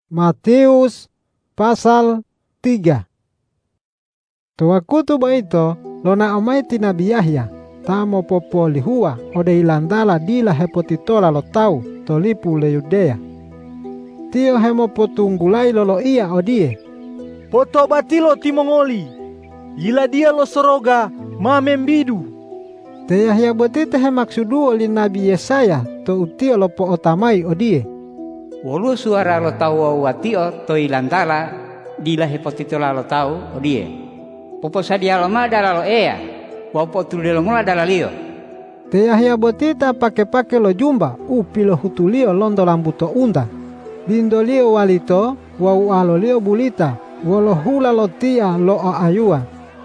Matius pasal 3. Tuwakutu baito lona omai ti Nabi Yahya tamo popo lihua ode ilandala dila hepotitola lo tau tolipu le Yudea. Tio hemo potunggulai lolo ia odie. Poto batilo timongoli, ila dia lo soroga mamembidu. Te Yahya botite hemaksudu oli Nabi Yesaya to utio lo po otamai odie. Wolu suara lo tau watio to ilantala dila hepotitola lo tau odie. Popo sadia lo ma dala lo ea, wapo tulilo ngola dala lio. Te Yahya botita pake lo jumba upilo hutulio londo lambuto unda. Lindo lio walito wau alo lio bulita wolo hula lo tia lo ayua.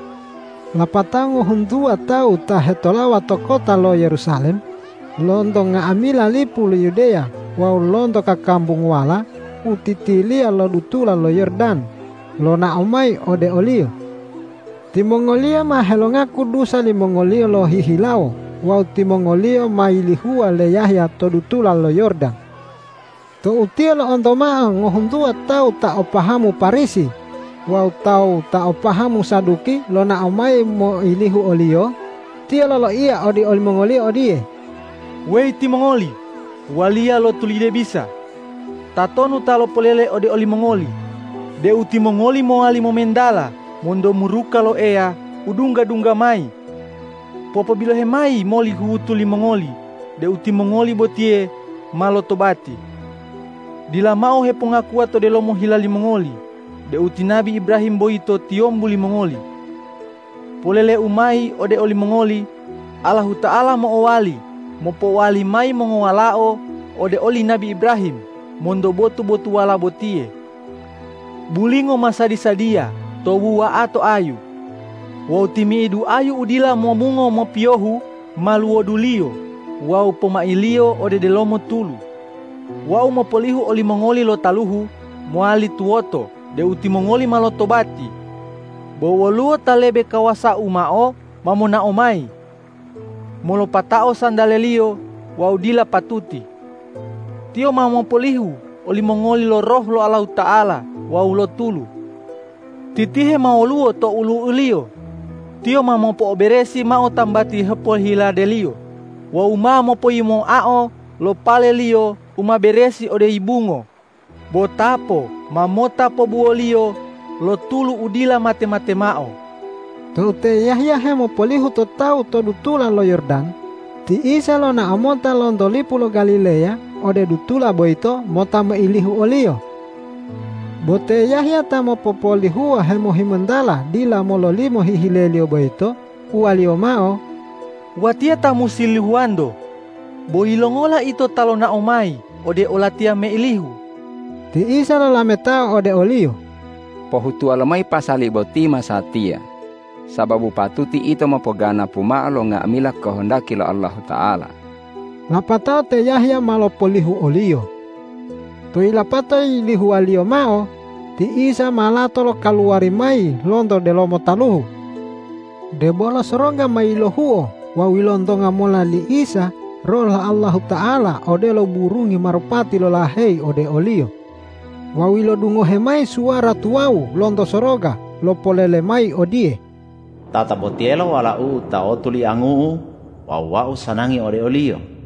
Lapatango hundua tau ta hetolawa to kota lo Yerusalem. Londo nga amila lipu lo Yudea wau londo ka kambung wala utitilia lo dutula lo Yordan lo na omai ode olio. Timongolia mahelongaku dusa limongolio lo hihilao wau timongolio mailihua le Yahya to dutula lo Yordan. To utio lo ondomaa ngohundua tau ta opahamu Parisi wau tau ta opahamu Saduki lo na omai mo ilihu olio. Tio lo ia odi olimongolio odie. Wei timongoli, walia lo tulide bisa. Tatonu talo polele ode olimongoli. De utimongoli moali momendala, mondo muruka lo ea, udungga-dungga mai. Popo bila hemai moli huutu limongoli, de utimongoli botie malo tobati. Dila mau hepongakua to de lomo hila limongoli, de uti Nabi Ibrahim boito tiombu limongoli. Polele umai ode olimongoli, Allahu Ta'ala mo owali, mo po wali mai mongowalao ode oli Nabi Ibrahim, mondo botu-botu wala botie. Bulingo masadi-sadia, tobu wa ato ayu. Wau timiidu ayu udila mo mungo mo piohu, maluo dulio, wau pomailio ode delomo tulu. Wau mo polihu oli mongoli lo taluhu, moali tuoto, de uti mongoli malo tobati. Bowoluo talebe kawasa umao, mamona omai. Molo patao sandalelio, wau dila patuti. Tio mamo polihu, oli mongoli lo roh lo Allahu Ta'ala, wau lo tulu. Titihe maoluo to ulu ulio. Tio mamo po oberesi mao tambati hepol hila delio. Wau mamo po imo ao, lo pale lio, uma beresi ode ibungo. Botapo, mamota po buolio, lo tulu udila mate-mate mao. To te Yahya hemo polihu to tau to dutula lo Yordan. Ti Isa lo na amonta londo lipu lo Galilea ode dutula boito mota mailihu olio. Bote Yahya tamo popolihua hemo himendala dila molo limo hihilelio boito ualio mao. Watia tamu silihuando. Boilongola ito talo na omai ode olatia meilihu. Ti Isa lo lametao ode olio. Pohutu alamai pasali boti masatia. Sababu patuti ito mapogana pumaalo nga amila kahondaki lo Allah Ta'ala. Lapatao te Yahya malo polihu olio. To ilapata ilihu alio mao, ti Isa malato lo kaluari mai londo de lomo taluhu. De bola soronga mai lohuo, wawilondo nga mola li Isa, rola Allah Ta'ala ode lo burungi marupati lo lahei ode olio. Wawilo dungo hemai suara tuau londo soroga, lo polele mai odie. Tata botielo wala u ta otuli angu, wau sanangi ode olio.